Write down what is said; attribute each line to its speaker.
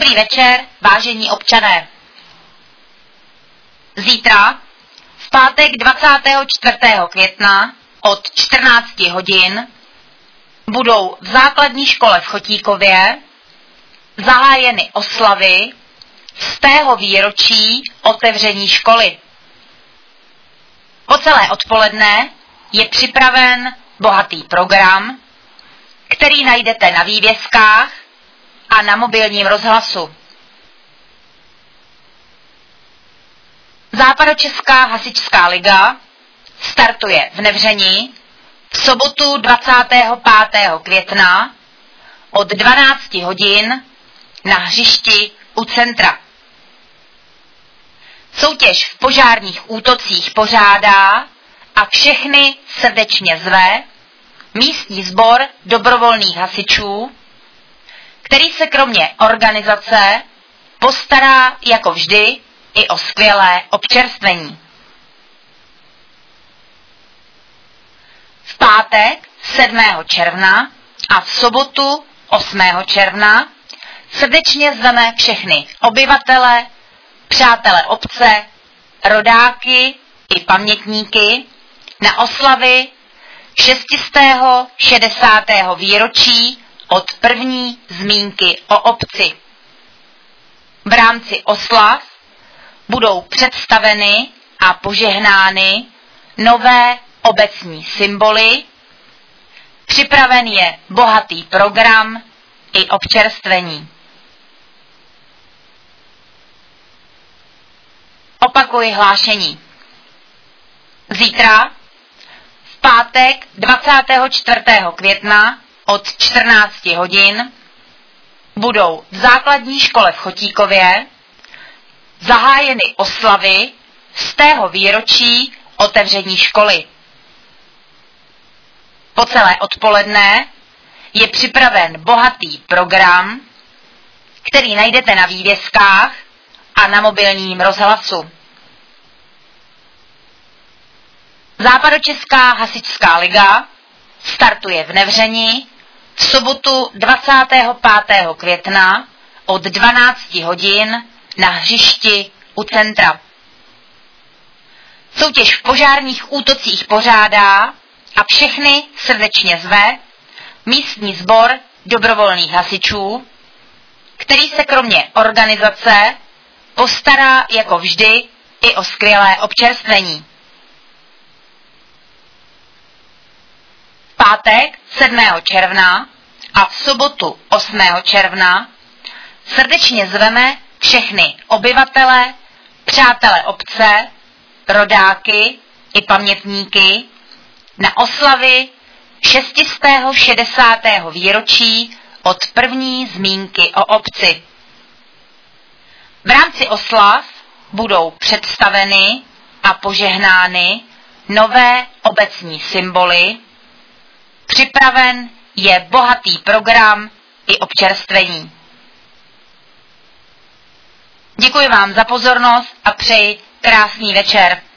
Speaker 1: Dobrý večer, vážení občané. Zítra, v pátek 24. května od 14 hodin, budou v základní škole v Chotíkově zahájeny oslavy 100. výročí otevření školy. Po celé odpoledne je připraven bohatý program, který najdete na vývězkách a na mobilním rozhlasu. Západočeská hasičská liga startuje v Nevření v sobotu 25. května od 12 hodin na hřišti u centra. Soutěž v požárních útocích pořádá a všechny srdečně zve místní sbor dobrovolných hasičů, který se kromě organizace postará jako vždy i o skvělé občerstvení. V pátek 7. června a v sobotu 8. června srdečně zveme všechny obyvatele, přátele obce, rodáky i pamětníky na oslavy 660. výročí od první zmínky o obci. V rámci oslav budou představeny a požehnány nové obecní symboly, připraven je bohatý program i občerstvení. Opakuji hlášení. Zítra, v pátek 24. května od 14 hodin, budou v základní škole v Chotíkově zahájeny oslavy 100. výročí otevření školy. Po celé odpoledne je připraven bohatý program, který najdete na vývězkách a na mobilním rozhlasu. Západočeská hasičská liga startuje v Nevření v sobotu 25. května od 12 hodin na hřišti u centra. Soutěž v požárních útocích pořádá a všechny srdečně zve místní sbor dobrovolných hasičů, který se kromě organizace postará jako vždy i o skvělé občerstvení. V pátek 7. června a v sobotu 8. června srdečně zveme všechny obyvatele, přátele obce, rodáky i pamětníky na oslavy 660. výročí od první zmínky o obci. V rámci oslav budou představeny a požehnány nové obecní symboly, připraven je bohatý program i občerstvení. Děkuji vám za pozornost a přeji krásný večer.